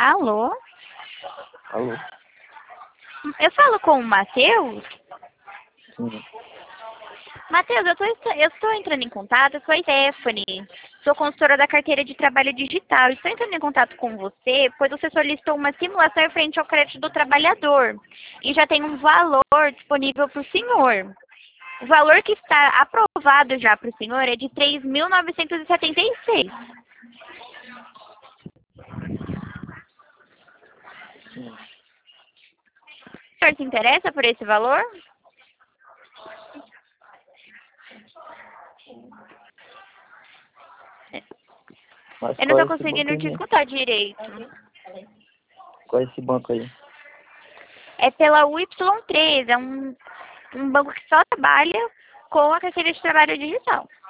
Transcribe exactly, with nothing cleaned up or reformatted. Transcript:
Alô? Alô? Eu falo com o Matheus? Sim. Matheus, eu tô, eu estou entrando em contato, eu sou a Stephanie, sou consultora da carteira de trabalho digital. Estou entrando em contato com você, pois você solicitou uma simulação frente ao crédito do trabalhador e já tem um valor disponível para o senhor. O valor que está aprovado já para o senhor é de três mil novecentos e setenta e seis. Sim. O senhor se interessa por esse valor? Mas Eu não qual é estou esse banco conseguindo aí te mesmo? escutar direito. Qual é esse banco aí? É pela U Y três, é um, um banco que só trabalha com a carteira de trabalho digital.